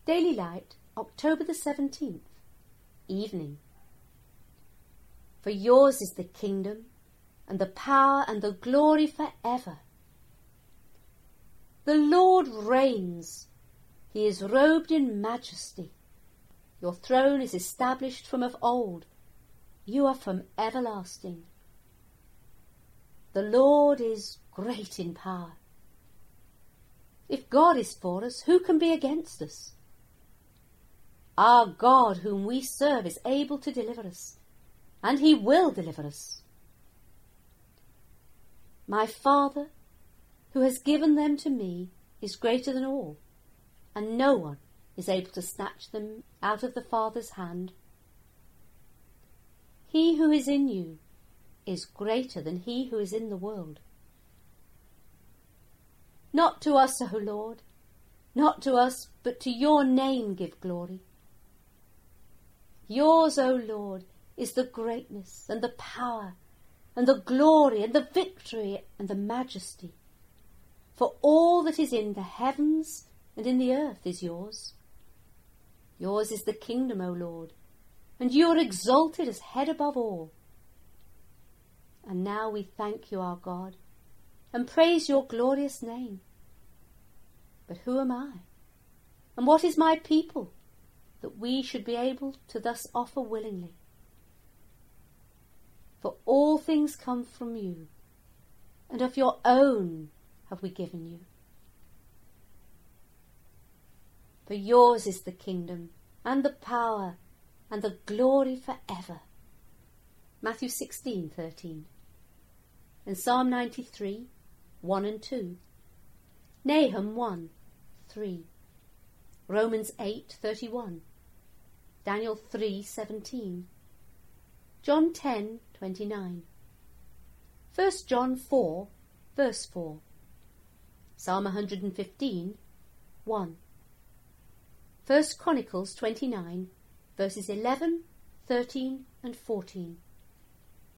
Daily Light, October the 17th, evening. For yours is the kingdom, and the power, and the glory forever. The Lord reigns. He is robed in majesty. Your throne is established from of old. You are from everlasting. The Lord is great in power. If God is for us, who can be against us? Our God, whom we serve, is able to deliver us, and he will deliver us. My Father, who has given them to me, is greater than all, and no one is able to snatch them out of the Father's hand. He who is in you is greater than he who is in the world. Not to us, O Lord, not to us, but to your name give glory. Yours, O Lord, is the greatness and the power and the glory and the victory and the majesty. For all that is in the heavens and in the earth is yours. Yours is the kingdom, O Lord, and you are exalted as head above all. And now we thank you, our God, and praise your glorious name. But who am I? And what is my people, that we should be able to thus offer willingly? For all things come from you, and of your own have we given you. For yours is the kingdom, and the power, and the glory forever. Matthew 16:13. And Psalm 93, 1 and 2. Nahum 1, 3. Romans 8:31. Daniel 3:17. John 10:29. 1 John 4, verse 4. Psalm 115, 1. 1 Chronicles 29, verses 11, 13 and 14.